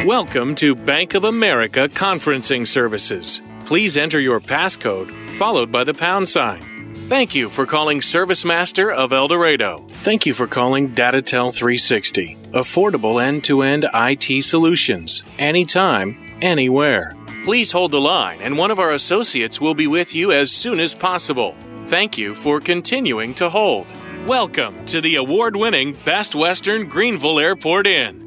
Welcome to Bank of America Conferencing Services. Please enter your passcode followed by the pound sign. Thank you for calling ServiceMaster of El Dorado. Thank you for calling DataTel 360. Affordable end-to-end IT solutions. Anytime, anywhere. Please hold the line and one of our associates will be with you as soon as possible. Thank you for continuing to hold. Welcome to the award-winning Best Western Greenville Airport Inn.